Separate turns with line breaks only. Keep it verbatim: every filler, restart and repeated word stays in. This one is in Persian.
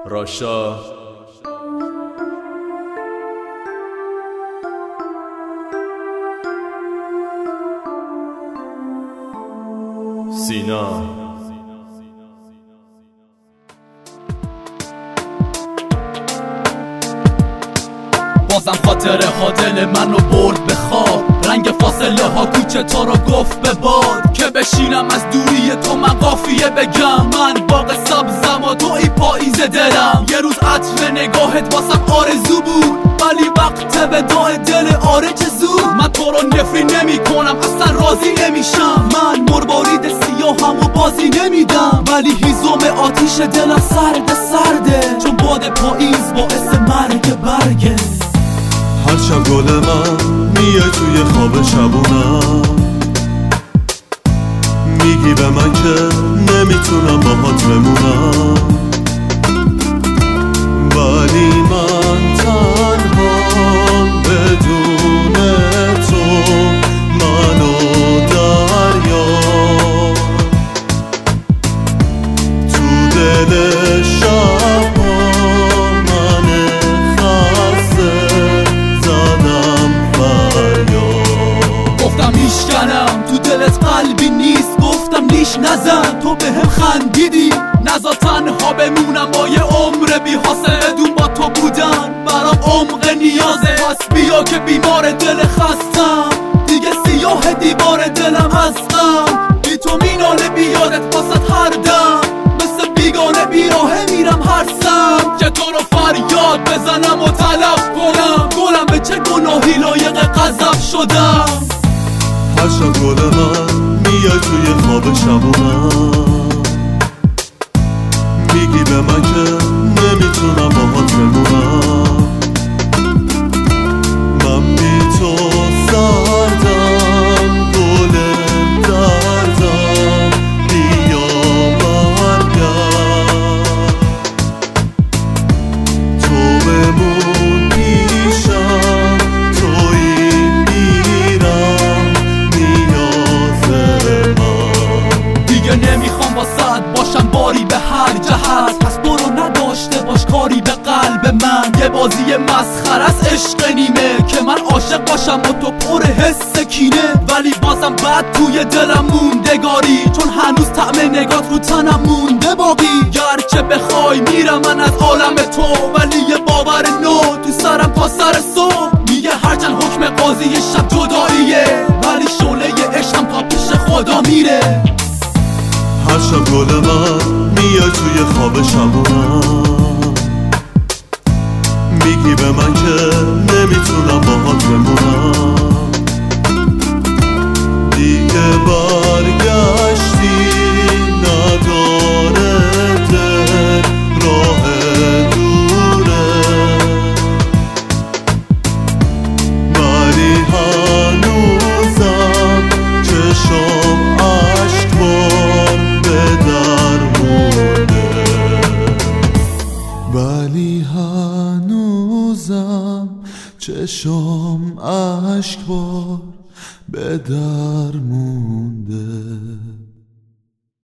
راشا سینا
بازم خاطره ها دل منو برد به خواب، رنگ فاصله ها کوچه تو رو گفت به باد که بشینم از دوری تو من قافیه بگم من باغ سبزم و توی پاییز دلم. یه روز عطر نگاهت واسم آرزو بود ولی وقت وداع دل آره چه زود. من تو رو نفری نمی کنم اصلا راضی نمیشم، من مروارید سیاهم و بازی نمیدم ولی هیزم آتیش دلم سرد سرده چون باد پاییز باعث مرگ برگه.
هر شب گل من میای توی خواب شبونم، میگی به من که نمیتونم باهات بمونم ولی من تنهام بدون تو، من و دریا تو دل شب
تو دلت قلبی نیست گفتم لیش نزن، تو به هم خندیدی نزا تنها بمونم با یه عمر بی حاصله دون با تو بودن برام عمق نیازه. پس بیا که بیمار دل خستم دیگه سیاه دیوار دلم هستم، بی تو میناله بیادت واسط هر دم مثل بیگانه بیراهه میرم هر سم که تو رو فریاد بزنم و طلب کنم گلم به چه گناهی لایق غضب شدم.
هر شب گل من میای توی خواب شبونم، میگی به من که نمیتونم باهات بمونم من بی تو سردم گل دردم بیا برگرد تو بمون پیشم توی میرم
نمیخوام واسد باشم باری به هر جهت، پس برو نداشته باش کاری به قلب من. یه بازی مسخره از عشق نیمه که من عاشق باشم و تو پر حس کینه ولی بازم بعد توی دلم موندگاری چون هنوز طعم نگات رو تنم مونده باقی. گرچه بخوای میرم من از عالم تو ولی یه باور نو تو سرم تا سر صبح میگه هرچند حکم قاضی شب جداییه ولی شعله عشقم تا پیش خدا میره.
هر شب گل من میای توی خواب شبونم، میگی به من که نمیتونم باهات بمونم دیگه برگشتی نداره دل راه دوره ولی هنوزم چشم عشق بار ولی هنوزم چشم اشک بار به در مونده.